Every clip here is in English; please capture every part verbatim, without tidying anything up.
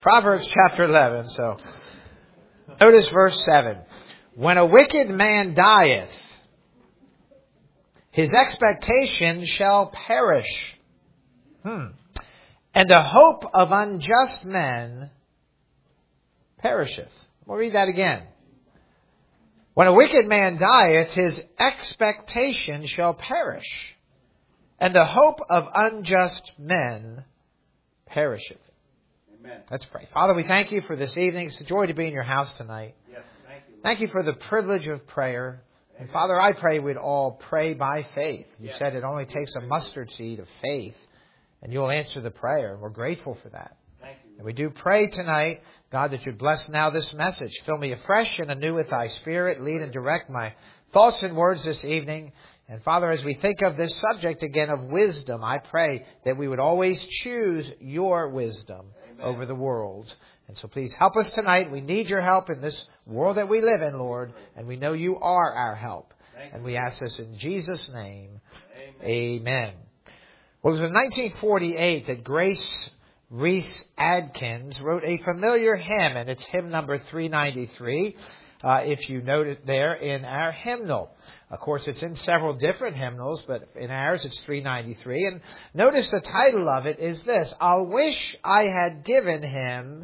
Proverbs chapter eleven. So notice verse seven. When a wicked man dieth, his expectation shall perish. Hmm. And the hope of unjust men perisheth. We'll read that again. When a wicked man dieth, his expectation shall perish. And the hope of unjust men perisheth. Amen. Let's pray. Father, we thank you for this evening. It's a joy to be in your house tonight. Yes, thank you. Thank you for the privilege of prayer. And Father, I pray we'd all pray by faith. You yes. said it only takes a mustard seed of faith, and you'll answer the prayer. We're grateful for that. Thank you. And we do pray tonight, God, that you'd bless now this message. Fill me afresh and anew with thy Spirit. Lead and direct my thoughts and words this evening. And Father, as we think of this subject again of wisdom, I pray that we would always choose your wisdom Amen. Over the world. And so please help us tonight. We need your help in this world that we live in, Lord. And we know you are our help. And we ask this in Jesus' name. Amen. Amen. Well, it was in nineteen forty-eight that Grace Reese Adkins wrote a familiar hymn, and it's hymn number three ninety-three, uh, if you note it there in our hymnal. Of course, it's in several different hymnals, but in ours it's three ninety-three. And notice the title of it is this: I wish I had given him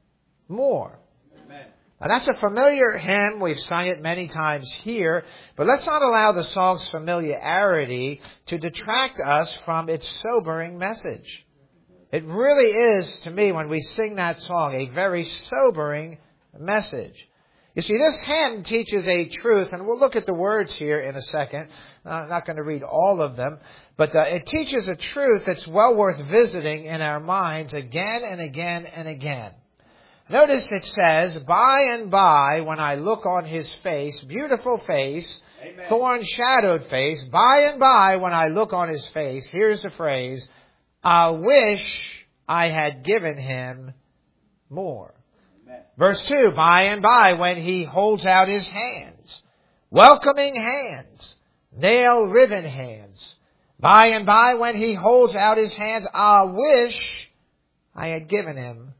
more. Amen. Now, that's a familiar hymn. We've sung it many times here. But let's not allow the song's familiarity to detract us from its sobering message. It really is, to me, when we sing that song, a very sobering message. You see, this hymn teaches a truth, and we'll look at the words here in a second. I'm not going to read all of them, but uh, it teaches a truth that's well worth visiting in our minds again and again and again. Notice it says, by and by, when I look on his face, beautiful face, Amen. Thorn-shadowed face, by and by, when I look on his face, here's the phrase, I wish I had given him more. Amen. Verse two, by and by, when he holds out his hands, welcoming hands, nail-riven hands, by and by, when he holds out his hands, I wish I had given him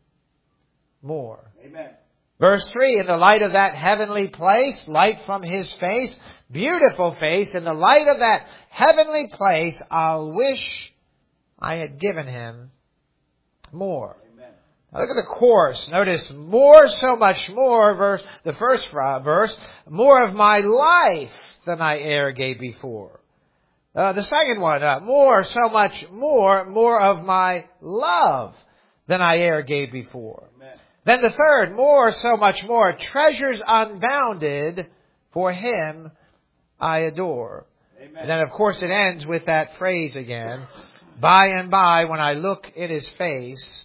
more. Amen. Verse three, in the light of that heavenly place, light from his face, beautiful face, in the light of that heavenly place, I'll wish I had given him more. Amen. Now look at the chorus. Notice, more, so much more, verse, the first verse, more of my life than I e'er gave before. Uh, the second one, uh, more, so much more, more of my love than I e'er gave before. Then the third, more, so much more, treasures unbounded, for him I adore. Amen. And then, of course, it ends with that phrase again, by and by, when I look in his face,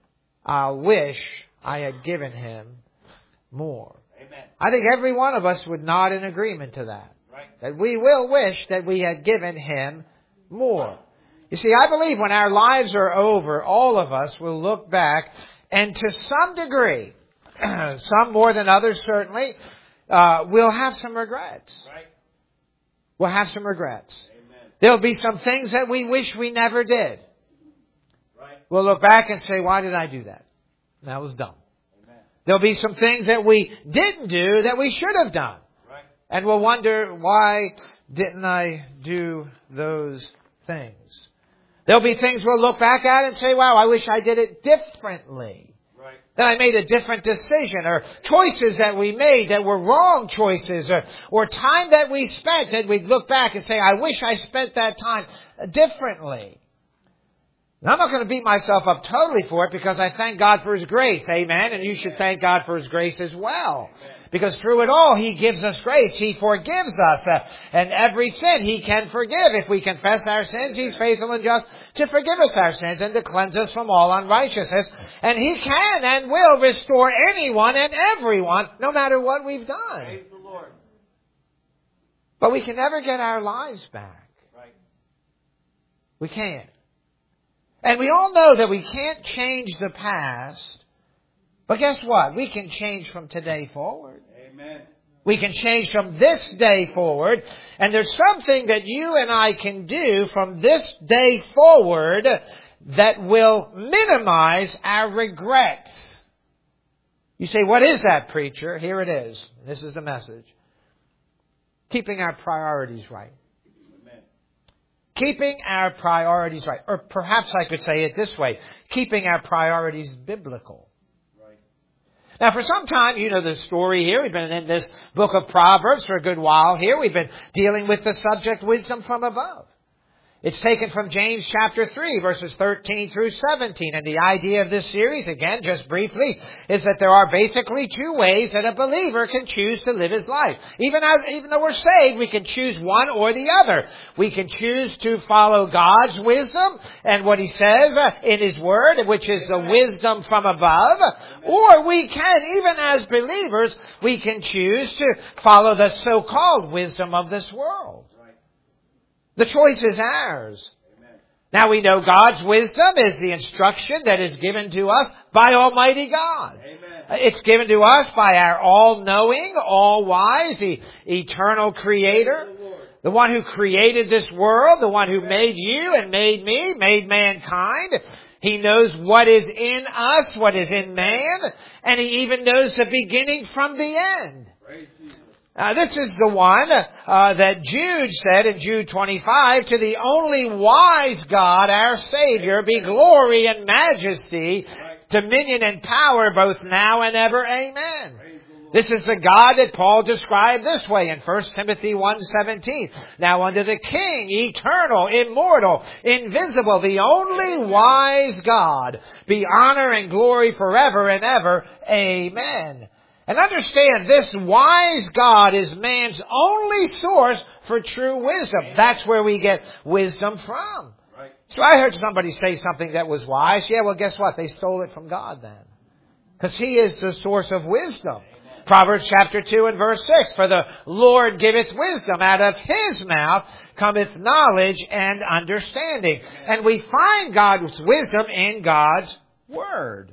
I wish I had given him more. Amen. I think every one of us would nod in agreement to that. Right. That we will wish that we had given him more. You see, I believe when our lives are over, all of us will look back, and to some degree, some more than others certainly, uh, we'll have some regrets. Right. We'll have some regrets. Amen. There'll be some things that we wish we never did. Right. We'll look back and say, why did I do that? That was dumb. Amen. There'll be some things that we didn't do that we should have done. Right. And we'll wonder, why didn't I do those things? There'll be things we'll look back at and say, wow, I wish I did it differently. Right. That I made a different decision, or choices that we made that were wrong choices, or, or time that we spent that we'd look back and say, I wish I spent that time differently. Now, I'm not going to beat myself up totally for it, because I thank God for his grace. Amen. And you should thank God for his grace as well. Amen. Because through it all, he gives us grace. He forgives us. Uh, and every sin he can forgive. If we confess our sins, he's faithful and just to forgive us our sins and to cleanse us from all unrighteousness. And he can and will restore anyone and everyone, no matter what we've done. Praise the Lord. But we can never get our lives back. Right. We can't. And we all know that we can't change the past. But guess what? We can change from today forward. Amen. We can change from this day forward. And there's something that you and I can do from this day forward that will minimize our regrets You say, what is that, preacher? Here it is. This is the message. Keeping our priorities right. Amen. Keeping our priorities right. Or perhaps I could say it this way. Keeping our priorities biblical. Right. Now, for some time, you know the story here. We've been in this book of Proverbs for a good while here. We've been dealing with the subject, wisdom from above. It's taken from James chapter three, verses thirteen through seventeen. And the idea of this series, again, just briefly, is that there are basically two ways that a believer can choose to live his life. Even as, even though we're saved, we can choose one or the other. We can choose to follow God's wisdom and what He says in His Word, which is the wisdom from above. Or we can, even as believers, we can choose to follow the so-called wisdom of this world. The choice is ours. Amen. Now we know God's wisdom is the instruction that is given to us by Almighty God. Amen. It's given to us by our all-knowing, all-wise, the eternal Creator. The one who created this world, the one who made you and made me, made mankind. He knows what is in us, what is in man, and He even knows the beginning from the end. Praise Jesus. Uh, this is the one uh, that Jude said in Jude twenty-five, to the only wise God, our Savior, be glory and majesty, dominion and power both now and ever. Amen. This is the God that Paul described this way in First Timothy one seventeen. Now unto the King, eternal, immortal, invisible, the only wise God, be honor and glory forever and ever. Amen. And understand, this wise God is man's only source for true wisdom. That's where we get wisdom from. Right. So I heard somebody say something that was wise. Yeah, well, guess what? They stole it from God then. Because He is the source of wisdom. Amen. Proverbs chapter two and verse six. For the Lord giveth wisdom. Out of His mouth cometh knowledge and understanding. Amen. And we find God's wisdom in God's Word.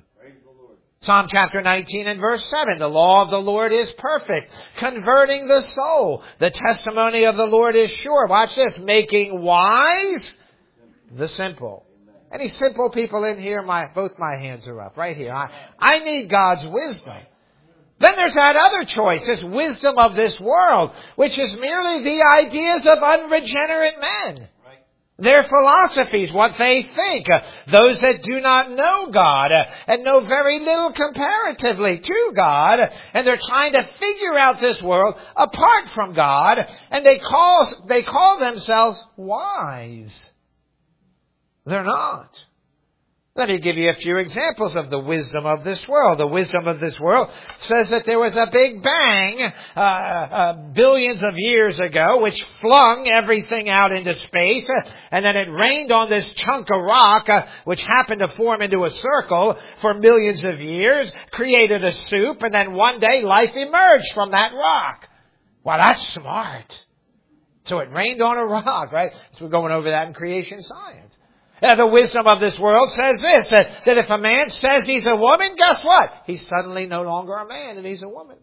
Psalm chapter nineteen and verse seven, the law of the Lord is perfect, converting the soul. The testimony of the Lord is sure. Watch this, making wise the simple. Any simple people in here? My both my hands are up right here. I, I need God's wisdom. Then there's that other choice, this wisdom of this world, which is merely the ideas of unregenerate men. Their philosophies, what they think, uh, those that do not know God uh, and know very little comparatively to God, uh, and they're trying to figure out this world apart from God, and they call they call themselves wise. They're not. Let me give you a few examples of the wisdom of this world. The wisdom of this world says that there was a big bang uh, uh, billions of years ago which flung everything out into space, uh, and then it rained on this chunk of rock uh, which happened to form into a circle for millions of years, created a soup, and then one day life emerged from that rock. Well, that's smart. So it rained on a rock, right? So we're going over that in creation science. Uh, the wisdom of this world says this, that, that if a man says he's a woman, guess what? He's suddenly no longer a man and he's a woman.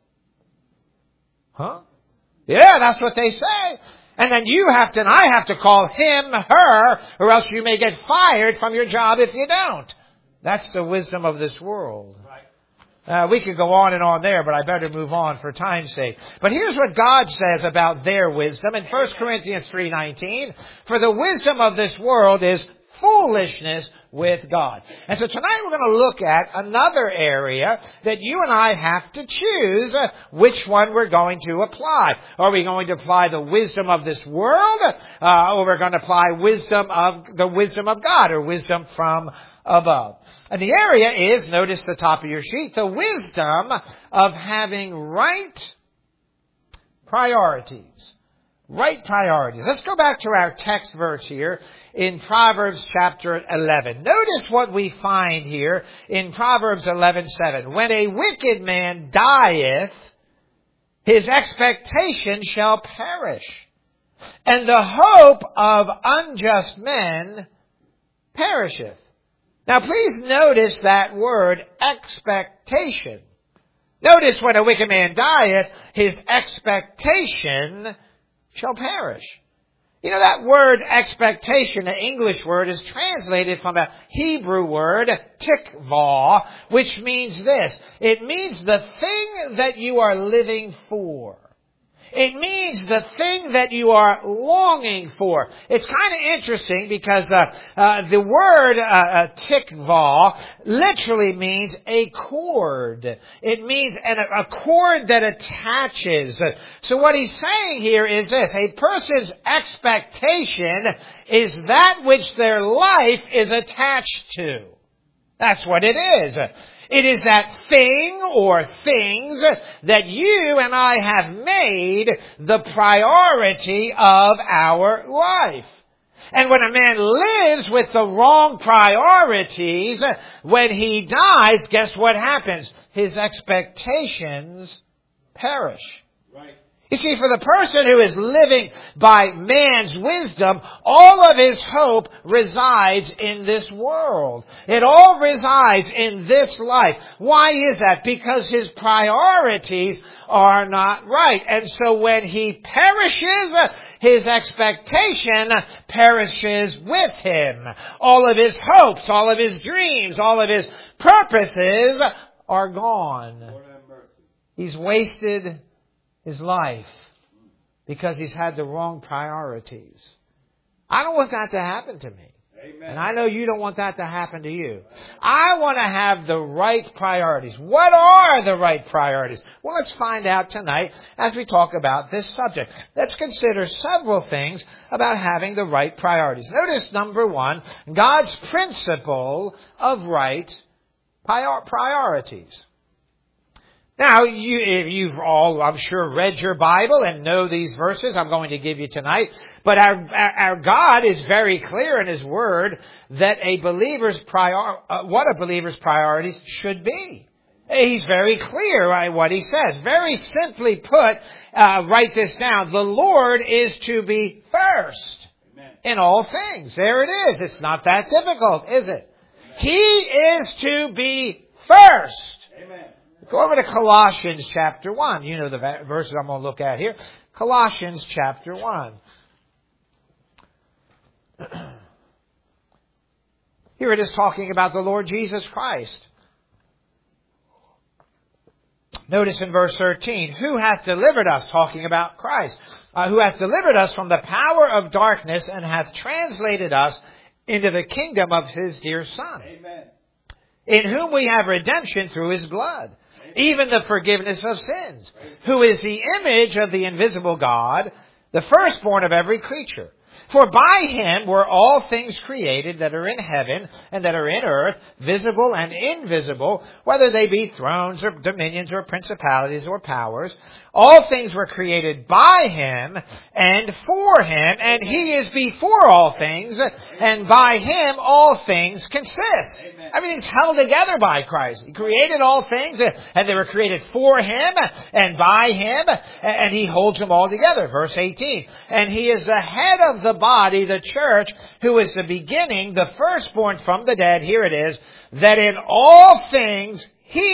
Huh? Yeah, that's what they say. And then you have to, and I have to call him, her, or else you may get fired from your job if you don't. That's the wisdom of this world. Uh, we could go on and on there, but I better move on for time's sake. But here's what God says about their wisdom in First Corinthians three nineteen. For the wisdom of this world is foolishness with God. And so tonight we're going to look at another area that you and I have to choose uh, which one we're going to apply. Are we going to apply the wisdom of this world, uh, or we're going to apply wisdom of the wisdom of God, or wisdom from above? And the area is, notice the top of your sheet, the wisdom of having right priorities. Right priorities. Let's go back to our text verse here in Proverbs chapter eleven. Notice what we find here in Proverbs eleven seven. When a wicked man dieth, his expectation shall perish, and the hope of unjust men perisheth. Now please notice that word expectation. Notice when a wicked man dieth, his expectation shall perish. You know, that word expectation, the English word, is translated from a Hebrew word, tikvah, which means this. It means the thing that you are living for. It means the thing that you are longing for. It's kind of interesting because uh, uh, the word uh, uh, tikvah literally means a cord. It means an, a cord that attaches. So what he's saying here is this. A person's expectation is that which their life is attached to. That's what it is. It is that thing or things that you and I have made the priority of our life. And when a man lives with the wrong priorities, when he dies, guess what happens? His expectations perish. Right. You see, for the person who is living by man's wisdom, all of his hope resides in this world. It all resides in this life. Why is that? Because his priorities are not right. And so when he perishes, his expectation perishes with him. All of his hopes, all of his dreams, all of his purposes are gone. He's wasted his life because he's had the wrong priorities. I don't want that to happen to me. Amen. And I know you don't want that to happen to you. I want to have the right priorities. What are the right priorities? Well, let's find out tonight as we talk about this subject. Let's consider several things about having the right priorities. Notice number one, God's principle of right priorities. Now, you, if you've all, I'm sure, read your Bible and know these verses I'm going to give you tonight, but our, our, our God is very clear in His Word that a believer's prior, uh, what a believer's priorities should be. He's very clear right, what He says. Very simply put, uh, write this down. The Lord is to be first Amen. In all things. There it is. It's not that difficult, is it? Amen. He is to be first. Amen. Go over to Colossians chapter one. You know the verses I'm going to look at here. Colossians chapter one. Here it is talking about the Lord Jesus Christ. Notice in verse thirteen, who hath delivered us, talking about Christ, uh, who hath delivered us from the power of darkness and hath translated us into the kingdom of His dear Son. Amen. In whom we have redemption through His blood, even the forgiveness of sins, who is the image of the invisible God, the firstborn of every creature. For by Him were all things created that are in heaven and that are in earth, visible and invisible, whether they be thrones or dominions or principalities or powers. All things were created by Him and for Him, and He is before all things, and by Him all things consist. Amen. Everything's held together by Christ. He created all things, and they were created for Him and by Him, and He holds them all together. Verse eighteen. And He is the head of the body, the church, who is the beginning, the firstborn from the dead, here it is, that in all things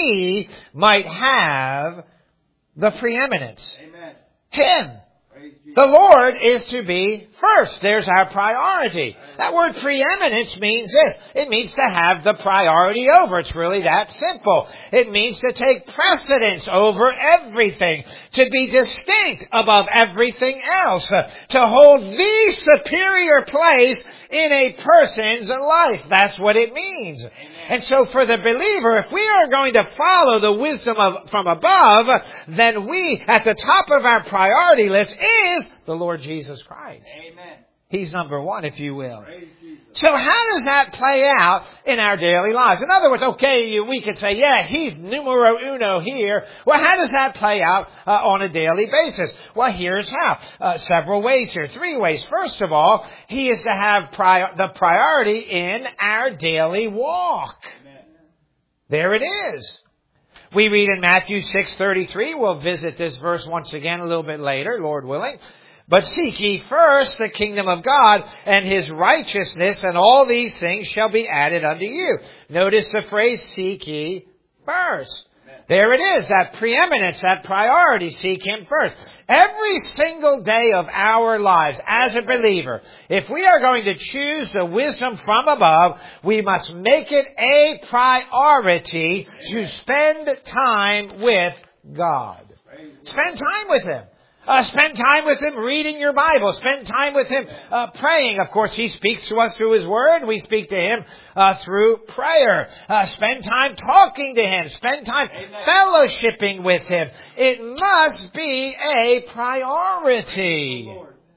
He might have the preeminence. Amen. Him. The Lord is to be first. There's our priority. That word preeminence means this. It means to have the priority over. It's really that simple. It means to take precedence over everything. To be distinct above everything else. To hold the superior place in a person's life. That's what it means. And so for the believer, if we are going to follow the wisdom of, from above, then we, at the top of our priority list, is the Lord Jesus Christ. Amen. He's number one, if you will. Praise Jesus. So how does that play out in our daily lives? In other words, okay, we could say, yeah, He's numero uno here. Well, how does that play out uh, on a daily basis? Well, here's how. Uh, several ways here. Three ways. First of all, He is to have prior- the priority in our daily walk. Amen. There it is. We read in Matthew six thirty-three. We'll visit this verse once again a little bit later, Lord willing. But seek ye first the kingdom of God and His righteousness, and all these things shall be added unto you. Notice the phrase, seek ye first. Amen. There it is, that preeminence, that priority. Seek Him first. Every single day of our lives as a believer, if we are going to choose the wisdom from above, we must make it a priority to spend time with God. Spend time with Him. Uh, spend time with Him reading your Bible. Spend time with Him uh, praying. Of course, He speaks to us through His Word. We speak to Him uh, through prayer. Uh, spend time talking to Him. Spend time Amen. Fellowshipping with Him. It must be a priority.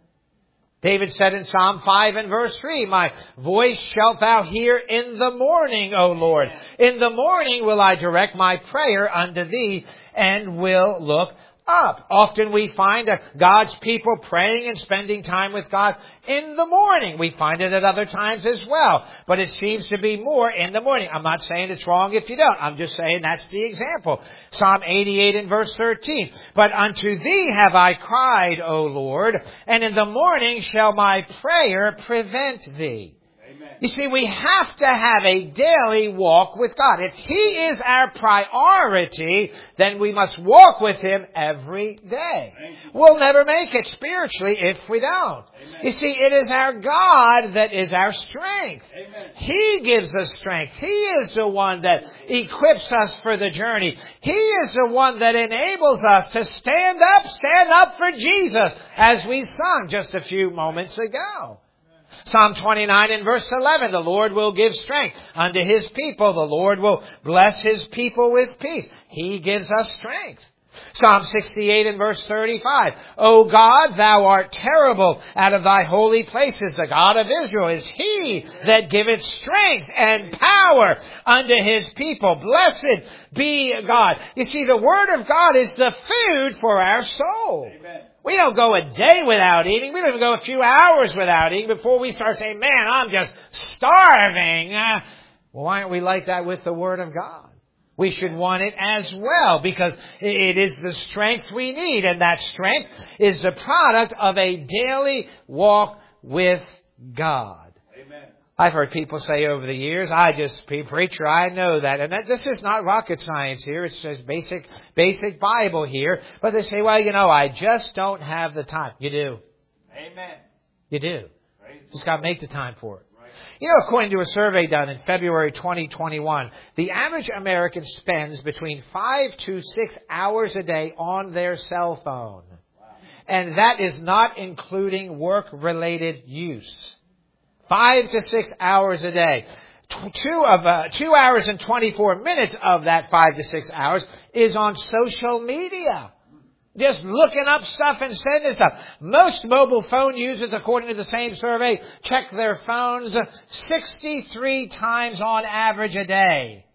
David said in Psalm five and verse three, my voice shalt thou hear in the morning, O Lord. In the morning will I direct my prayer unto thee and will look up. Often we find that God's people praying and spending time with God in the morning. We find it at other times as well. But it seems to be more in the morning. I'm not saying it's wrong if you don't. I'm just saying that's the example. Psalm eighty-eight and verse thirteen. But unto thee have I cried, O Lord, and in the morning shall my prayer prevent thee. You see, we have to have a daily walk with God. If He is our priority, then we must walk with Him every day. We'll never make it spiritually if we don't. Amen. You see, it is our God that is our strength. Amen. He gives us strength. He is the one that equips us for the journey. He is the one that enables us to stand up, stand up for Jesus, as we sung just a few moments ago. Psalm twenty-nine and verse eleven, the Lord will give strength unto His people. The Lord will bless His people with peace. He gives us strength. Psalm sixty-eight and verse thirty-five, O God, thou art terrible out of thy holy places. The God of Israel is He that giveth strength and power unto His people. Blessed be God. You see, the Word of God is the food for our soul. Amen. We don't go a day without eating. We don't even go a few hours without eating before we start saying, man, I'm just starving. Uh, well, why aren't we like that with the Word of God? We should want it as well because it is the strength we need. And that strength is the product of a daily walk with God. Amen. I've heard people say over the years, I just, preacher, I know that. And that, this is not rocket science here. It's just basic, basic Bible here. But they say, well, you know, I just don't have the time. You do. Amen. You do. Praise just got to make the time for it. Right. You know, according to a survey done in February twenty twenty-one, the average American spends between five to six hours a day on their cell phone. Wow. And that is not including work-related use. Five to six hours a day. Two of uh, two hours and twenty-four minutes of that five to six hours is on social media. Just looking up stuff and sending stuff. Most mobile phone users, according to the same survey, check their phones sixty-three times on average a day.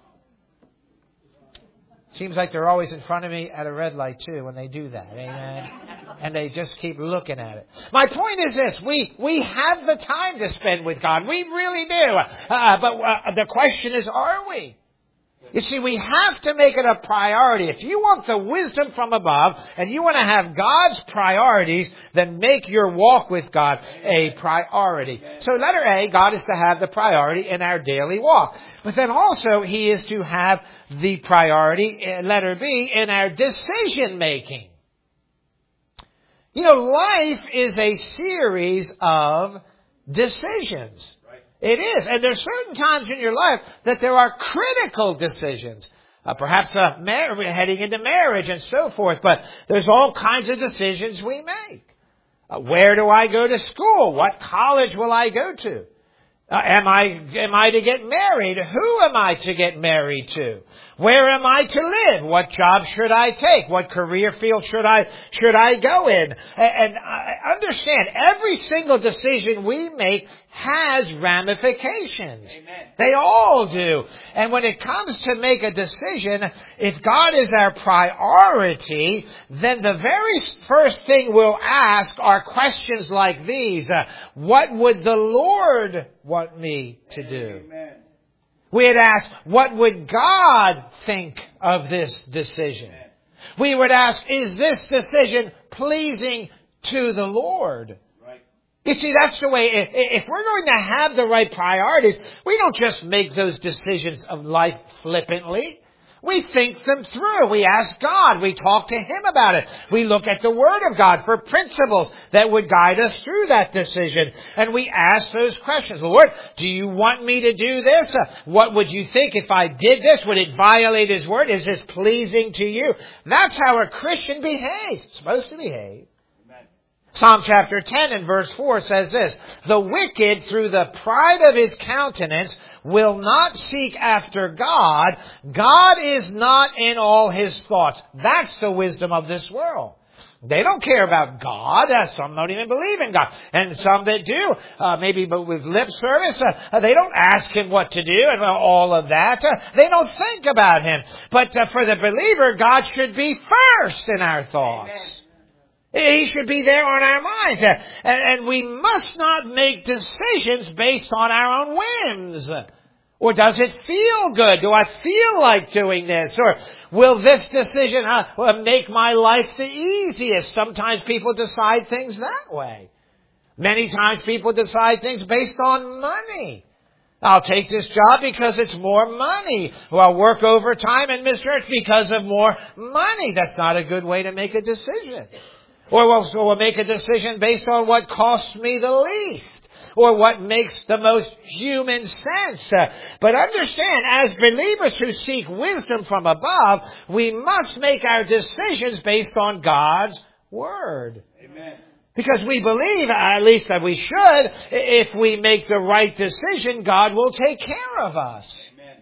Seems like they're always in front of me at a red light too when they do that. Amen. And they just keep looking at it. My point is this. We, we have the time to spend with God. We really do. Uh, but uh, the question is, are we? You see, we have to make it a priority. If you want the wisdom from above and you want to have God's priorities, then make your walk with God a priority. So letter A, God is to have the priority in our daily walk. But then also He is to have the priority, letter B, in our decision making. You know, life is a series of decisions. It is. And there's certain times in your life that there are critical decisions. Uh, perhaps uh, mar- heading into marriage and so forth. But there's all kinds of decisions we make. Uh, where do I go to school? What college will I go to? Uh, am I am I to get married? Who am I to get married to? Where am I to live? What job should I take? What career field should I should I go in? And, and I understand every single decision we make has ramifications. Amen. They all do. And when it comes to make a decision, if God is our priority, then the very first thing we'll ask are questions like these. Uh, what would the Lord want me to do? Amen. We'd ask, what would God think of this decision? Amen. We would ask, is this decision pleasing to the Lord? You see, that's the way, if we're going to have the right priorities, we don't just make those decisions of life flippantly. We think them through. We ask God. We talk to Him about it. We look at the Word of God for principles that would guide us through that decision. And we ask those questions. Lord, do you want me to do this? Uh, what would you think if I did this? Would it violate His Word? Is this pleasing to you? That's how a Christian behaves. It's supposed to behave. Psalm chapter ten and verse four says this, the wicked through the pride of his countenance will not seek after God. God is not in all his thoughts. That's the wisdom of this world. They don't care about God. Uh, some don't even believe in God. And some that do, uh, maybe but with lip service, uh, they don't ask Him what to do and all of that. Uh, they don't think about Him. But uh, for the believer, God should be first in our thoughts. Amen. He should be there on our minds. And we must not make decisions based on our own whims. Or does it feel good? Do I feel like doing this? Or will this decision uh, make my life the easiest? Sometimes people decide things that way. Many times people decide things based on money. I'll take this job because it's more money. Or I'll work overtime and miss church because of more money. That's not a good way to make a decision. Or we'll, so we'll make a decision based on what costs me the least. Or what makes the most human sense. Uh, but understand, as believers who seek wisdom from above, we must make our decisions based on God's Word. Amen. Because we believe, at least that we should, if we make the right decision, God will take care of us.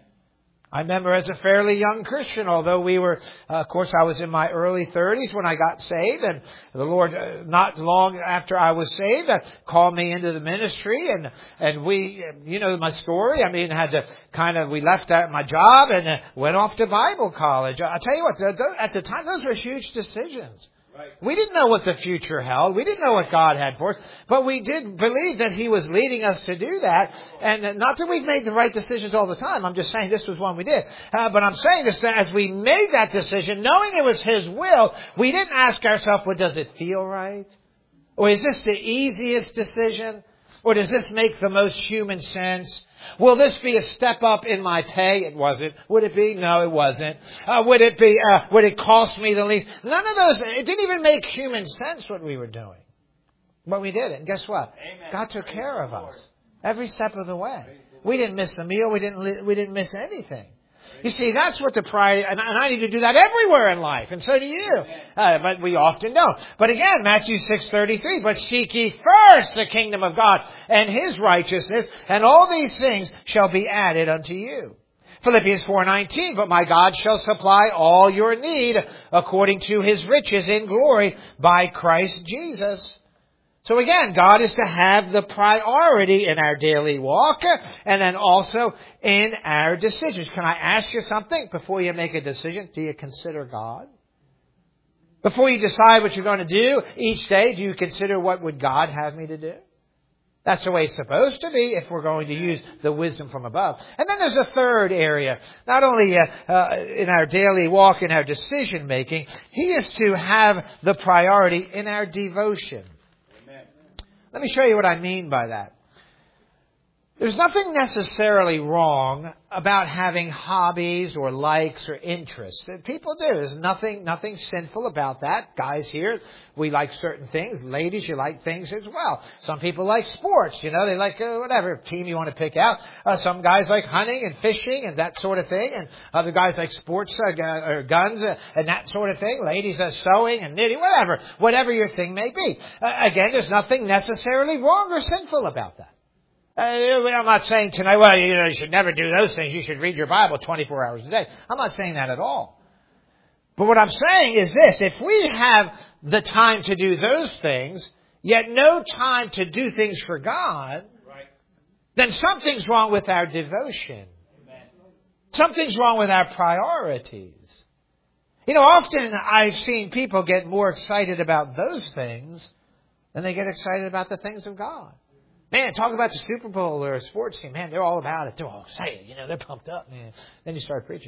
I remember as a fairly young Christian, although we were, uh, of course, I was in my early thirties when I got saved, and the Lord, uh, not long after I was saved, uh, called me into the ministry, and and we, you know my story. I mean, had to kind of, we left out my job and uh, went off to Bible college. I tell you what, the, the, at the time, those were huge decisions. Right. We didn't know what the future held. We didn't know what God had for us. But we did believe that He was leading us to do that. And not that we've made the right decisions all the time. I'm just saying this was one we did. Uh, but I'm saying this, that as we made that decision, knowing it was His will, we didn't ask ourselves, well, does it feel right? Or is this the easiest decision? Or does this make the most human sense? Will this be a step up in my pay? It wasn't. Would it be? No, it wasn't. Uh, would it be, uh, would it cost me the least? None of those, it didn't even make human sense what we were doing. But we did it. And guess what? Amen. God took Praise care of the us. Lord. Every step of the way. We didn't miss a meal. We didn't, li- we didn't miss anything. You see, that's what the pride, and I need to do that everywhere in life, and so do you. Uh, but we often don't. But again, Matthew six thirty-three, but seek ye first the kingdom of God and His righteousness, and all these things shall be added unto you. Philippians four nineteen, but my God shall supply all your need according to His riches in glory by Christ Jesus. So again, God is to have the priority in our daily walk and then also in our decisions. Can I ask you something before you make a decision? Do you consider God? Before you decide what you're going to do each day, do you consider what would God have me to do? That's the way it's supposed to be if we're going to use the wisdom from above. And then there's a third area. Not only uh, uh, in our daily walk, in our decision making, He is to have the priority in our devotion. Let me show you what I mean by that. There's nothing necessarily wrong about having hobbies or likes or interests. People do. There's nothing, nothing sinful about that. Guys here, we like certain things. Ladies, you like things as well. Some people like sports. You know, they like uh, whatever team you want to pick out. Uh, some guys like hunting and fishing and that sort of thing. And other guys like sports uh, or guns uh, and that sort of thing. Ladies are sewing and knitting, whatever. Whatever your thing may be. Uh, again, there's nothing necessarily wrong or sinful about that. Uh, I'm not saying tonight, well, you know, you should never do those things. You should read your Bible twenty-four hours a day. I'm not saying that at all. But what I'm saying is this. If we have the time to do those things, yet no time to do things for God, Right. then something's wrong with our devotion. Amen. Something's wrong with our priorities. You know, often I've seen people get more excited about those things than they get excited about the things of God. Man, talk about the Super Bowl or a sports team. Man, they're all about it. They're all excited. You know, they're pumped up, man. Then you start preaching.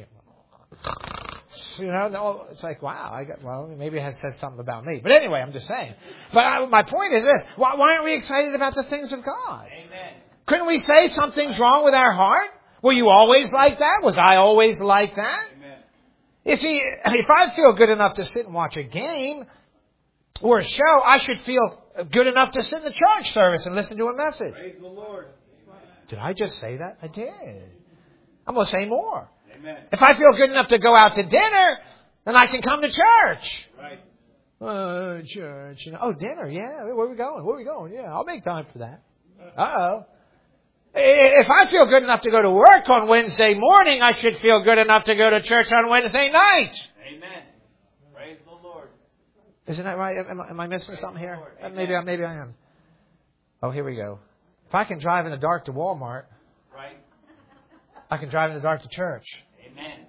You know, it's like, wow, I got, well, maybe it has said something about me. But anyway, I'm just saying. But I, my point is this. Why, why aren't we excited about the things of God? Amen. Couldn't we say something's wrong with our heart? Were you always like that? Was I always like that? Amen. You see, if I feel good enough to sit and watch a game or a show, I should feel good enough to sit in the church service and listen to a message. Praise the Lord. Did I just say that? I did. I'm going to say more. Amen. If I feel good enough to go out to dinner, then I can come to church. Right. Uh, church. You know, oh, dinner. Yeah. Where are we going? Where are we going? Yeah, I'll make time for that. Uh-oh. If I feel good enough to go to work on Wednesday morning, I should feel good enough to go to church on Wednesday night. Amen. Praise the Lord. Isn't that right? Am I, am I missing something here? Lord. Maybe, I, maybe I am. Oh, here we go. If I can drive in the dark to Walmart, Right. I can drive in the dark to church. Amen.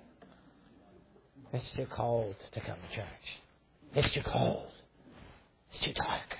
It's too cold to come to church. It's too cold. It's too dark.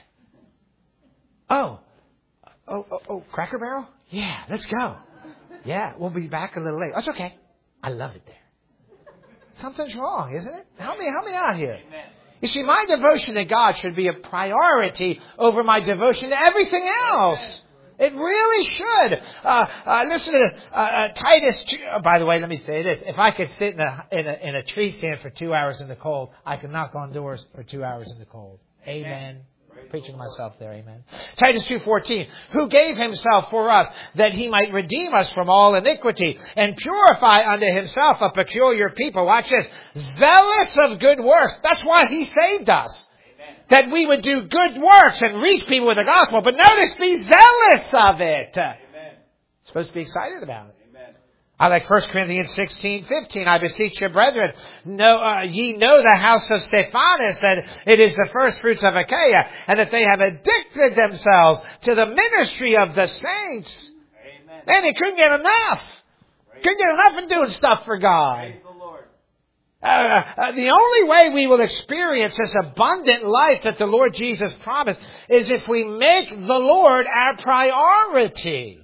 Oh. Oh, oh, oh, Cracker Barrel? Yeah, let's go. Yeah, we'll be back a little late. That's okay. I love it there. Something's wrong, isn't it? Help me, help me out here. Amen. You see, my devotion to God should be a priority over my devotion to everything else. It really should. Uh, uh, listen to uh, uh, Titus. two, oh, by the way, let me say this: if I could sit in a, in a in a tree stand for two hours in the cold, I could knock on doors for two hours in the cold. Amen. Amen. Preaching to myself there, amen. Titus two fourteen, who gave himself for us that he might redeem us from all iniquity and purify unto himself a peculiar people. Watch this. Zealous of good works. That's why he saved us. Amen. That we would do good works and reach people with the gospel. But notice, be zealous of it. Amen. Supposed to be excited about it. Amen. I like First Corinthians sixteen fifteen. I beseech you, brethren, know, uh, ye know the house of Stephanus, that it is the first fruits of Achaia, and that they have addicted themselves to the ministry of the saints. Amen. And they couldn't get enough. Praise Couldn't get enough in doing stuff for God. Praise the Lord. Uh, uh, the only way we will experience this abundant life that the Lord Jesus promised is if we make the Lord our priority.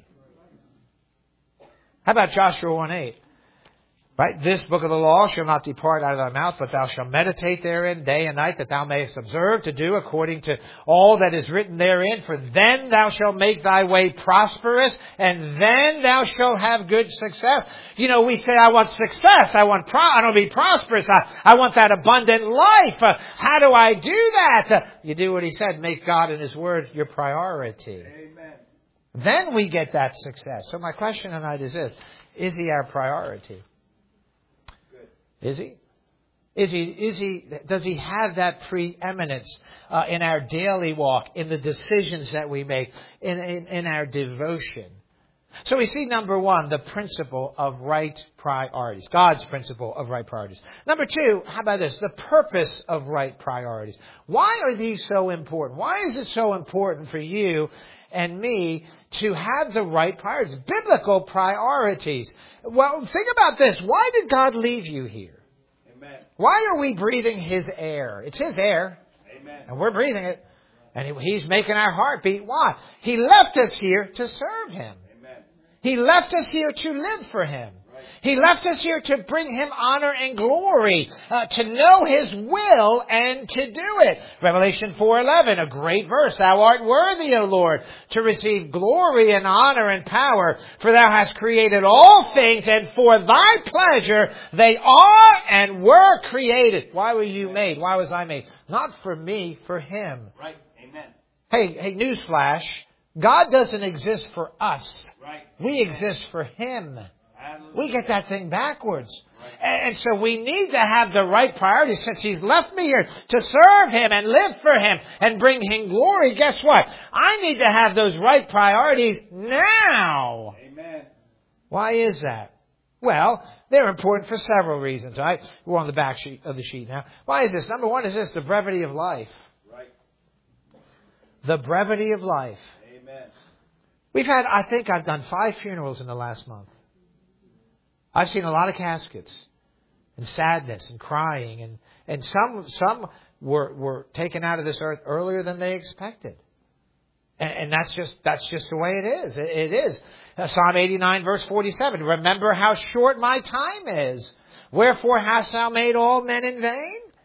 How about Joshua one eight? Right? This book of the law shall not depart out of thy mouth, but thou shalt meditate therein day and night, that thou mayest observe to do according to all that is written therein. For then thou shalt make thy way prosperous, and then thou shalt have good success. You know, we say, I want success. I want pro- I want to be prosperous. I, I want that abundant life. Uh, how do I do that? Uh, you do what he said. Make God and his word your priority. Amen. Then we get that success. So my question tonight is this. Is he our priority? Good. Is he? Is he, is he, does he have that preeminence uh, in our daily walk, in the decisions that we make, in, in, in our devotion? So we see, number one, the principle of right priorities. God's principle of right priorities. Number two, how about this? The purpose of right priorities. Why are these so important? Why is it so important for you and me to have the right priorities? Biblical priorities. Well, think about this. Why did God leave you here? Amen. Why are we breathing his air? It's his air, Amen. and we're breathing it. And he's making our heart beat. Why? He left us here to serve him. Amen. He left us here to live for him. Right. He left us here to bring him honor and glory, uh, to know his will and to do it. Revelation four eleven, a great verse. Thou art worthy, O Lord, to receive glory and honor and power, for thou hast created all things, and for thy pleasure they are and were created. Why were you made? Why was I made? Not for me, for him. Right. Amen. Hey, hey, newsflash. God doesn't exist for us. Right. We exist for him. Hallelujah. We get that thing backwards. Right. And, and so we need to have the right priorities. Since he's left me here to serve him and live for him and bring him glory, guess what? I need to have those right priorities now. Amen. Why is that? Well, they're important for several reasons. All right? We're on the back sheet of the sheet now. Why is this? Number one is this, the brevity of life. Right. The brevity of life. Amen. We've had, I think I've done five funerals in the last month. I've seen a lot of caskets and sadness and crying, and, and some some were were taken out of this earth earlier than they expected. And, and that's just that's just the way it is. It, it is. Uh, Psalm eighty-nine verse forty-seven. Remember how short my time is. Wherefore hast thou made all men in vain?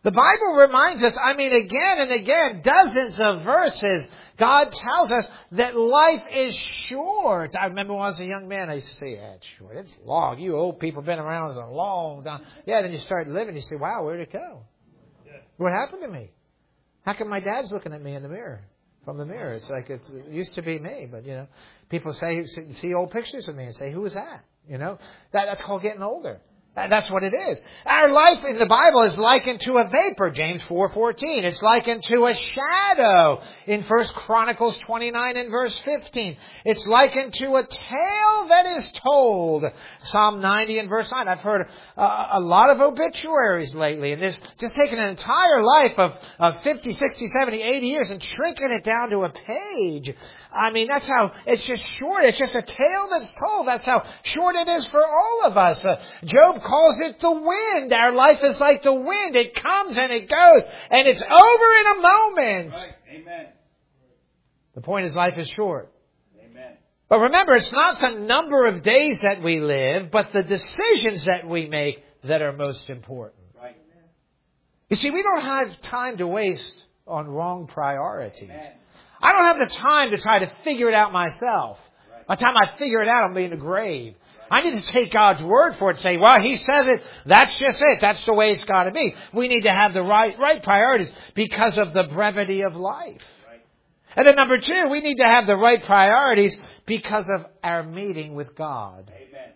The Bible reminds us, I mean, again and again, dozens of verses, God tells us that life is short. I remember when I was a young man, I used to say, yeah, it's short. It's long. You old people have been around a long time. Yeah, then you start living, you say, wow, where'd it go? What happened to me? How come my dad's looking at me in the mirror? From the mirror. It's like it's, it used to be me, but, you know, people say, see old pictures of me and say, who was that? You know, that, that's called getting older. That's what it is. Our life in the Bible is likened to a vapor, James four fourteen. It's likened to a shadow in First Chronicles twenty-nine and verse fifteen. It's likened to a tale that is told, Psalm ninety and verse nine. I've heard uh, a lot of obituaries lately, and this just taking an entire life of, of fifty, sixty, seventy, eighty years and shrinking it down to a page. I mean, that's how, it's just short. It's just a tale that's told. That's how short it is for all of us. Uh, Job calls it the wind. Our life is like the wind. It comes and it goes, and it's over in a moment. Right. Amen. The point is, life is short. Amen. But remember, it's not the number of days that we live, but the decisions that we make that are most important. Right. You see, we don't have time to waste on wrong priorities. Amen. I don't have the time to try to figure it out myself. Right. By the time I figure it out, I'll be in the grave. I need to take God's word for it and say, well, He says it. That's just it. That's the way it's got to be. We need to have the right, right priorities because of the brevity of life. Right. And then number two, we need to have the right priorities because of our meeting with God. Amen.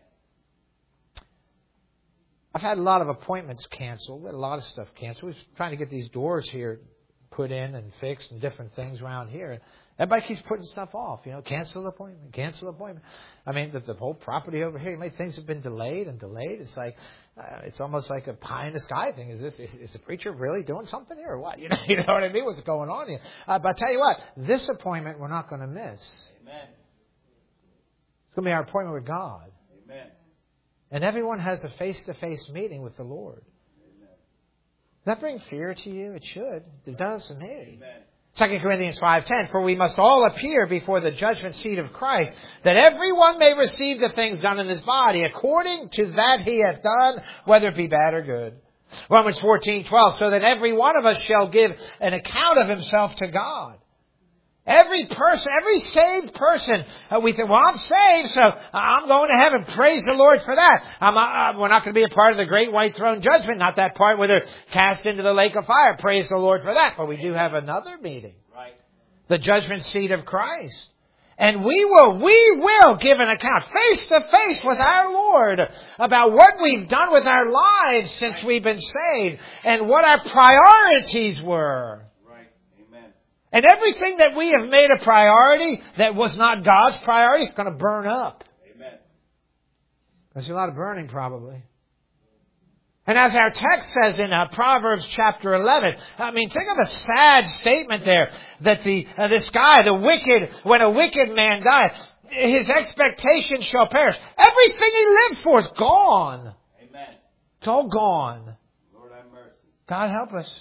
I've had a lot of appointments canceled. We had a lot of stuff canceled. We're trying to get these doors here put in and fixed and different things around here. Everybody keeps putting stuff off, you know, cancel the appointment, cancel the appointment. I mean, the, the whole property over here, maybe things have been delayed and delayed. It's like, uh, it's almost like a pie in the sky thing. Is this, is, is the preacher really doing something here or what? You know, you know what I mean? What's going on here? Uh, but I tell you what, this appointment we're not going to miss. Amen. It's going to be our appointment with God. Amen. And everyone has a face-to-face meeting with the Lord. Does that bring fear to you? It should. It does to me. Amen. Second Corinthians five ten, for we must all appear before the judgment seat of Christ, that everyone may receive the things done in his body, according to that he hath done, whether it be bad or good. Romans fourteen twelve, so that every one of us shall give an account of himself to God. Every person, every saved person, uh, we think, well, I'm saved, so I'm going to heaven. Praise the Lord for that. I'm, uh, we're not going to be a part of the great white throne judgment, not that part where they're cast into the lake of fire. Praise the Lord for that. But we do have another meeting. Right. The judgment seat of Christ. And we will, we will give an account face to face with our Lord about what we've done with our lives since we've been saved and what our priorities were. And everything that we have made a priority that was not God's priority is going to burn up. Amen. There's a lot of burning probably. And as our text says in uh, Proverbs chapter eleven, I mean, think of the sad statement there that the uh, this guy, the wicked, when a wicked man dies, his expectation shall perish. Everything he lived for is gone. Amen. It's all gone. Lord have mercy. God help us.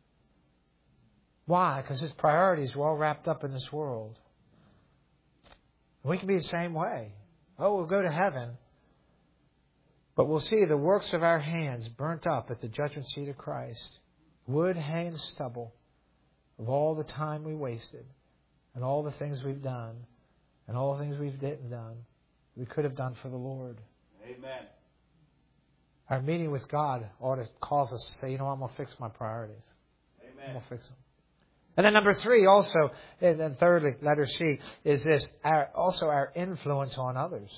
Why? Because his priorities were all wrapped up in this world. We can be the same way. Oh, we'll go to heaven. But we'll see the works of our hands burnt up at the judgment seat of Christ. Wood, hay, and stubble of all the time we wasted and all the things we've done and all the things we didn't done, we could have done for the Lord. Amen. Our meeting with God ought to cause us to say, you know, I'm going to fix my priorities. Amen. I'm going to fix them. And then number three also, and then thirdly, letter C, is this, our, also our influence on others.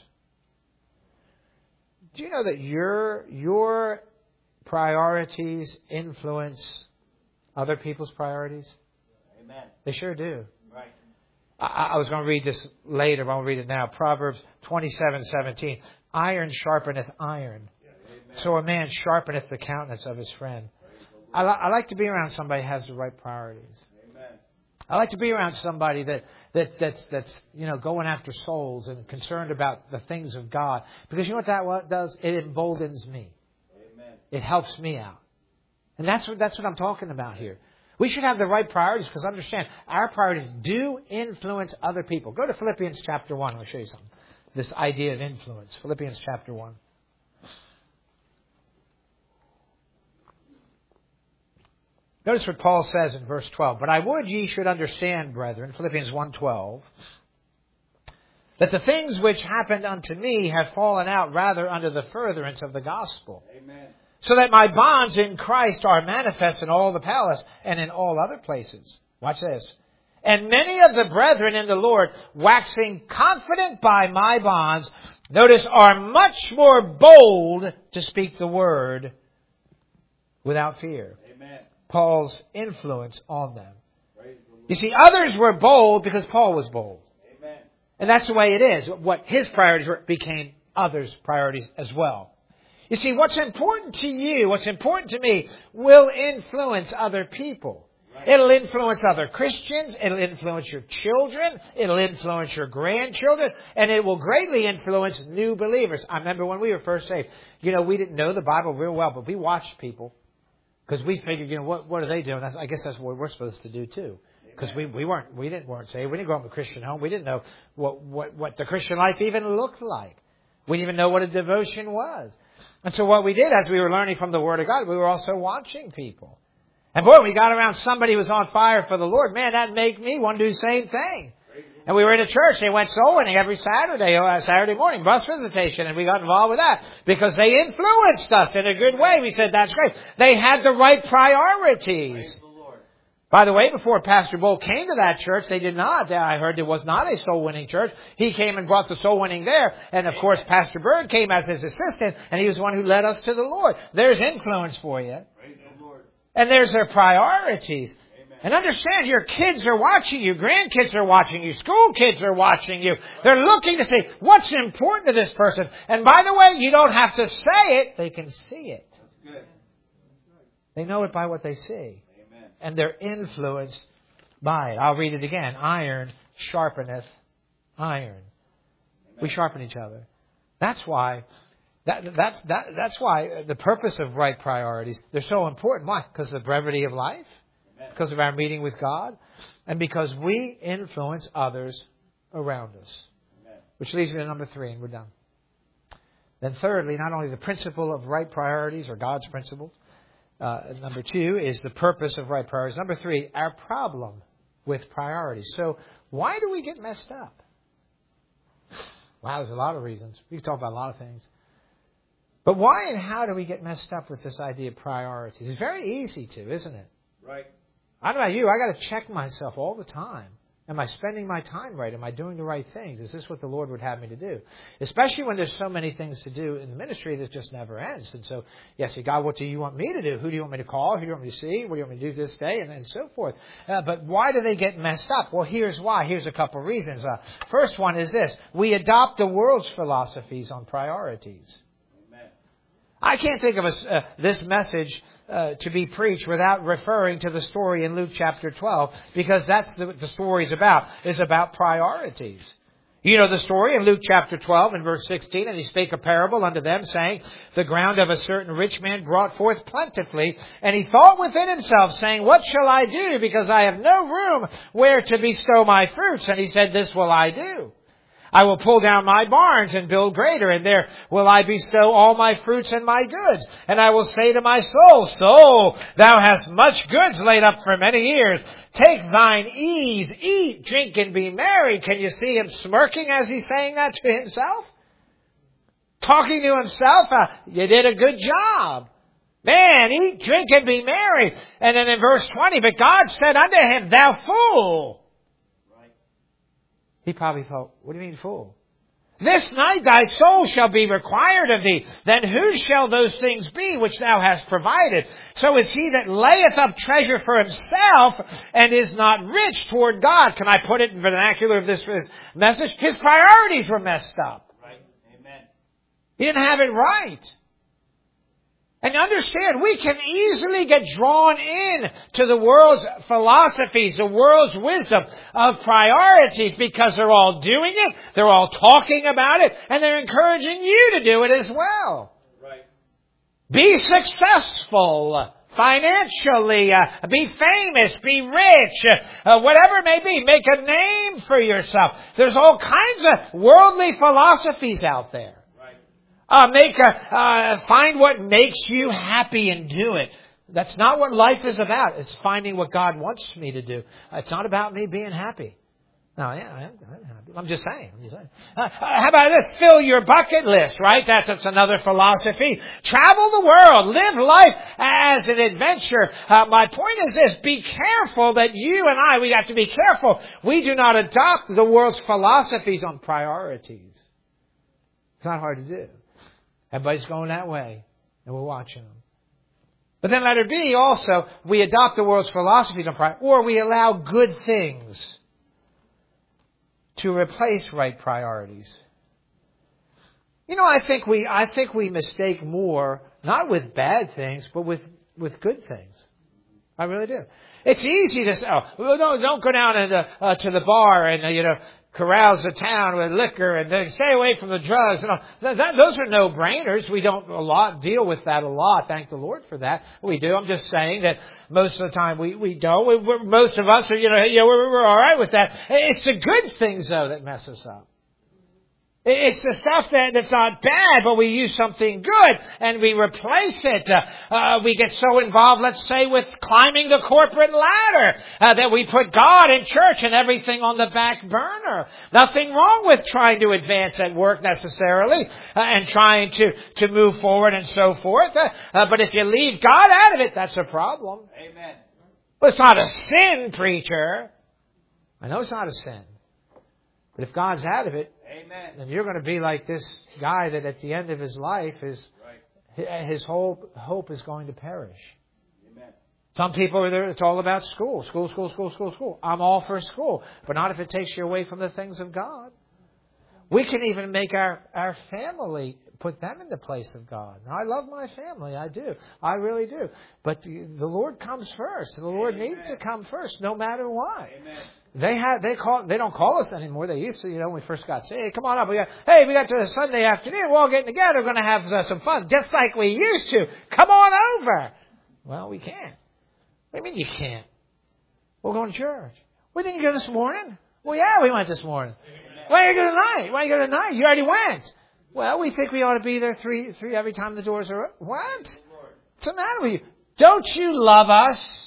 Do you know that your, your priorities influence other people's priorities? Amen. They sure do. Right. I, I was going to read this later, but I'll read it now. Proverbs twenty-seven seventeen. Iron sharpeneth iron. Amen. So a man sharpeneth the countenance of his friend. I, li- I like to be around somebody who has the right priorities. I like to be around somebody that, that that's that's you know going after souls and concerned about the things of God. Because you know what that what does? It emboldens me. Amen. It helps me out. And that's what that's what I'm talking about here. We should have the right priorities because understand, our priorities do influence other people. Go to Philippians chapter one. I'll show you something. This idea of influence. Philippians chapter one. Notice what Paul says in verse twelve. But I would ye should understand, brethren, Philippians one twelve, that the things which happened unto me have fallen out rather under the furtherance of the gospel. Amen. So that my bonds in Christ are manifest in all the palace and in all other places. Watch this. And many of the brethren in the Lord, waxing confident by my bonds, notice, are much more bold to speak the word without fear. Amen. Paul's influence on them. Praise the Lord. You see, others were bold because Paul was bold. Amen. And that's the way it is. What his priorities were became others' priorities as well. You see, what's important to you, what's important to me, will influence other people. It'll influence other Christians. It'll influence your children. It'll influence your grandchildren. And it will greatly influence new believers. I remember when we were first saved, you know, we didn't know the Bible real well, but we watched people. Because we figured, you know, what what are they doing? That's, I guess that's what we're supposed to do too. Because we, we weren't we didn't weren't saved. We didn't grow up in a Christian home. We didn't know what, what, what the Christian life even looked like. We didn't even know what a devotion was. And so what we did as we were learning from the Word of God, we were also watching people. And boy, we got around somebody who was on fire for the Lord. Man, that made me want to do the same thing. And we were in a church. They went soul winning every Saturday, uh, Saturday morning, bus visitation. And we got involved with that because they influenced us in a good way. We said, that's great. They had the right priorities. Praise the Lord. By the way, before Pastor Bull came to that church, they did not. I heard there was not a soul winning church. He came and brought the soul winning there. And of course, Pastor Bird came as his assistant. And he was the one who led us to the Lord. There's influence for you. Praise the Lord. And there's their priorities. Amen. And understand, your kids are watching you. Grandkids are watching you. School kids are watching you. They're looking to see what's important to this person. And by the way, you don't have to say it. They can see it. That's good. They know it by what they see. Amen. And they're influenced by it. I'll read it again. Iron sharpeneth iron. Amen. We sharpen each other. That's why... That, that's, that, that's why the purpose of right priorities, they're so important. Why? Because of the brevity of life, Amen. because of our meeting with God, and because we influence others around us. Amen. Which leads me to number three, and we're done. Then thirdly, not only the principle of right priorities, or God's principles. Uh, number two is the purpose of right priorities. Number three, our problem with priorities. So why do we get messed up? Wow, there's a lot of reasons. We can talk about a lot of things. But why and how do we get messed up with this idea of priorities? It's very easy to, isn't it? Right. I don't know about you. I got to check myself all the time. Am I spending my time right? Am I doing the right things? Is this what the Lord would have me to do? Especially when there's so many things to do in the ministry that just never ends. And so, yes, God, what do you want me to do? Who do you want me to call? Who do you want me to see? What do you want me to do this day? And, and so forth. Uh, but why do they get messed up? Well, here's why. Here's a couple reasons. Uh, first one is this. We adopt the world's philosophies on priorities. I can't think of a, uh, this message uh, to be preached without referring to the story in Luke chapter twelve, because that's the, what the story is about. It's about priorities. You know the story in Luke chapter twelve and verse sixteen, and he spake a parable unto them, saying, the ground of a certain rich man brought forth plentifully, and he thought within himself, saying, what shall I do, because I have no room where to bestow my fruits? And he said, this will I do. I will pull down my barns and build greater, and there will I bestow all my fruits and my goods. And I will say to my soul, soul, thou hast much goods laid up for many years. Take thine ease, eat, drink, and be merry. Can you see him smirking as he's saying that to himself? Talking to himself, uh, you did a good job. Man, eat, drink, and be merry. And then in verse twenty, but God said unto him, thou fool. He probably thought, what do you mean fool? This night thy soul shall be required of thee. Then whose shall those things be which thou hast provided? So is he that layeth up treasure for himself and is not rich toward God. Can I put it in vernacular of this, this message? His priorities were messed up. Right. Amen. He didn't have it right. And understand, we can easily get drawn in to the world's philosophies, the world's wisdom of priorities, because they're all doing it, they're all talking about it, and they're encouraging you to do it as well. Right. Be successful financially, uh, be famous, be rich, uh, whatever it may be. Make a name for yourself. There's all kinds of worldly philosophies out there. Uh, make a, uh, find what makes you happy and do it. That's not what life is about. It's finding what God wants me to do. It's not about me being happy. No, yeah, I'm, I'm happy. I'm just saying. I'm just saying. Uh, how about this? Fill your bucket list, right? That's, that's another philosophy. Travel the world. Live life as an adventure. Uh, my point is this. Be careful that you and I, we have to be careful. We do not adopt the world's philosophies on priorities. It's not hard to do. Everybody's going that way, and we're watching them. But then letter B also, we adopt the world's philosophies on priorities, or we allow good things to replace right priorities. You know, I think we, I think we mistake more, not with bad things, but with, with good things. I really do. It's easy to say, oh, well, no, don't go down to the, uh, to the bar and, uh, you know, carouse the town with liquor and then stay away from the drugs. You know, that, that, those are no-brainers. We don't a lot deal with that a lot. Thank the Lord for that. We do. I'm just saying that most of the time we, we don't. We, we're, most of us are, you know, you know we're, we're all right with that. It's the good things, though, that mess us up. It's the stuff that, that's not bad, but we use something good and we replace it. Uh, uh, we get so involved, let's say, with climbing the corporate ladder uh, that we put God and church and everything on the back burner. Nothing wrong with trying to advance at work necessarily uh, and trying to, to move forward and so forth. Uh, uh, but if you leave God out of it, that's a problem. Amen. Well, it's not a sin, preacher. I know it's not a sin. But if God's out of it, Amen. then you're going to be like this guy that at the end of his life, is right. his whole hope is going to perish. Amen. Some people, it's all about school. School, school, school, school, school. I'm all for school. But not if it takes you away from the things of God. We can even make our, our family, put them in the place of God. Now, I love my family. I do. I really do. But the, the Lord comes first. And the Lord Amen. needs to come first, no matter what. Amen. They have, they call, they don't call us anymore. They used to, you know, when we first got saved. Hey, come on up. We got, hey, we got to a Sunday afternoon. We're all getting together. We're going to have uh, some fun, just like we used to. Come on over. Well, we can't. What do you mean you can't? We're going to church. Well, didn't you go this morning? Well, yeah, we went this morning. Why are you going tonight? Why are you going tonight? You already went. Well, we think we ought to be there three, three every time the doors are open. What? What's the matter with you? Don't you love us?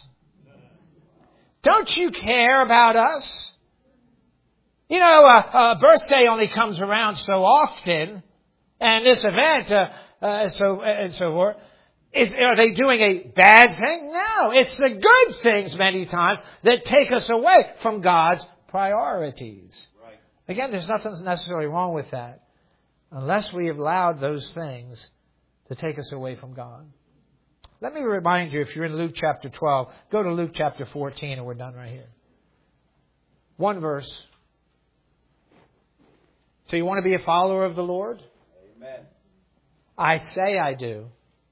Don't you care about us? You know, a, a birthday only comes around so often, and this event, uh, uh, so and so forth. Is, are they doing a bad thing? No, it's the good things many times that take us away from God's priorities. Right. Again, there's nothing necessarily wrong with that, unless we have allowed those things to take us away from God. Let me remind you, if you're in Luke chapter twelve, go to Luke chapter fourteen, and we're done right here. One verse. So you want to be a follower of the Lord? Amen. I say I do.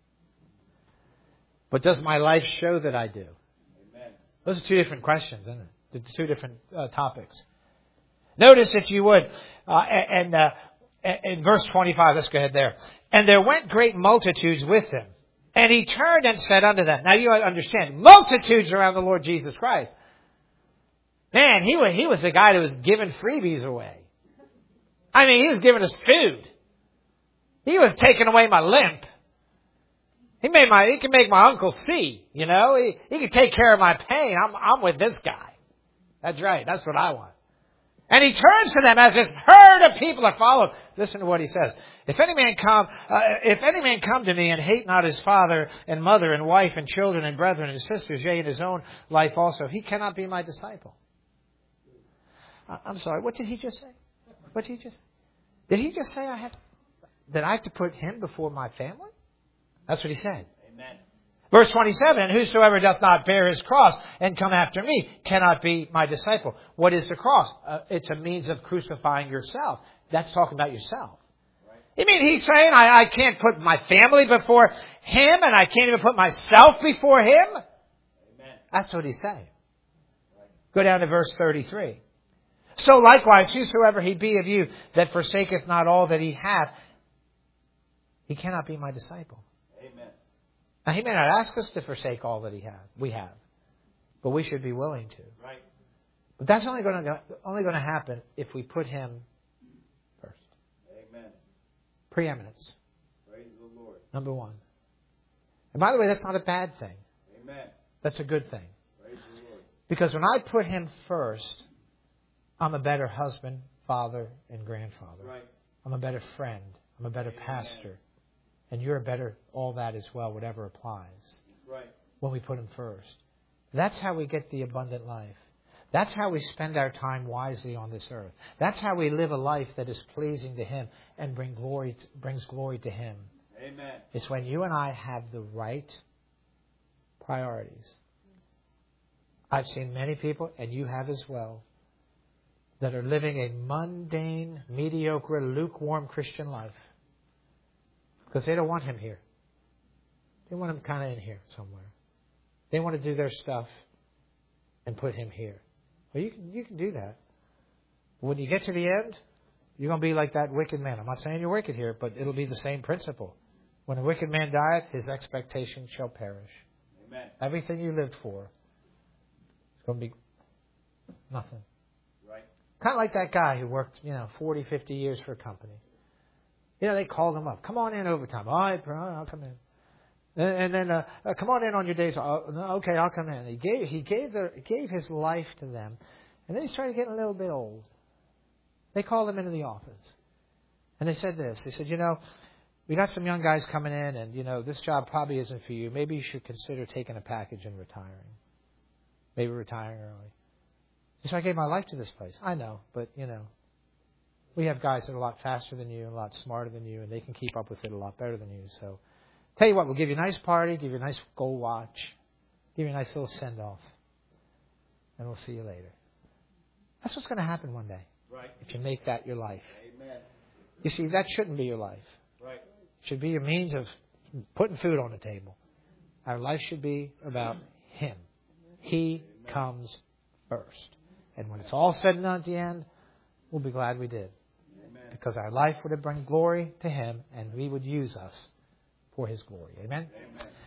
But does my life show that I do? Amen. Those are two different questions, isn't it? Two different uh, topics. Notice, if you would, uh, and uh, in verse twenty-five, let's go ahead there. And there went great multitudes with him. And he turned and said unto them. Now you understand, multitudes around the Lord Jesus Christ. Man, he was, he was the guy that was giving freebies away. I mean, he was giving us food. He was taking away my limp. He made my, he can make my uncle see, you know. He, he can take care of my pain. I'm, I'm with this guy. That's right. That's what I want. And he turns to them as this herd of people are followed. Listen to what he says. If any man come, uh, if any man come to me and hate not his father and mother and wife and children and brethren and sisters, yea, and his own life also, he cannot be my disciple. Uh, I'm sorry. What did he just say? What did he just? Did he just say I have that I have to put him before my family? That's what he said. Amen. Verse twenty-seven, and whosoever doth not bear his cross and come after me cannot be my disciple. What is the cross? Uh, it's a means of crucifying yourself. That's talking about yourself. You mean he's saying I, I can't put my family before him and I can't even put myself before him? Amen. That's what he's saying. Go down to verse thirty-three. So likewise, whosoever he be of you that forsaketh not all that he hath, he cannot be my disciple. Amen. Now, he may not ask us to forsake all that he have, we have, but we should be willing to. Right. But that's only going to only going to happen if we put him first. Amen. Preeminence. Praise the Lord. Number one. And by the way, that's not a bad thing. Amen. That's a good thing. Praise the Lord. Because when I put Him first, I'm a better husband, father, and grandfather. Right. I'm a better friend. I'm a better Amen. pastor. And you're a better all that as well, whatever applies. Right. When we put Him first. That's how we get the abundant life. That's how we spend our time wisely on this earth. That's how we live a life that is pleasing to Him and bring glory, brings glory to Him. Amen. It's when you and I have the right priorities. I've seen many people, and you have as well, that are living a mundane, mediocre, lukewarm Christian life. Because they don't want Him here. They want Him kind of in here somewhere. They want to do their stuff and put Him here. Well, you can, you can do that. When you get to the end, you're going to be like that wicked man. I'm not saying you're wicked here, but it'll be the same principle. When a wicked man dieth, his expectation shall perish. Amen. Everything you lived for is going to be nothing. Right. Kind of like that guy who worked, you know, forty, fifty years for a company. You know, they called him up. Come on in overtime. All right, bro, I'll come in. And, and then, uh, uh, come on in on your days. Oh, no, okay, I'll come in. He gave, he gave their, gave his life to them. And then he started getting a little bit old. They called him into the office. And they said this. They said, you know, we got some young guys coming in, and, you know, this job probably isn't for you. Maybe you should consider taking a package and retiring. Maybe retiring early. So I gave my life to this place. I know, but, you know, we have guys that are a lot faster than you and a lot smarter than you, and they can keep up with it a lot better than you. So, tell you what, we'll give you a nice party, give you a nice gold watch, give you a nice little send-off, and we'll see you later. That's what's going to happen one day. Right. If you make that your life. Amen. You see, that shouldn't be your life. Right. It should be your means of putting food on the table. Our life should be about Him. He Amen. comes first. And when it's all said and done at the end, we'll be glad we did. Amen. Because our life would have brought glory to Him, and He would use us for His glory. Amen? Amen.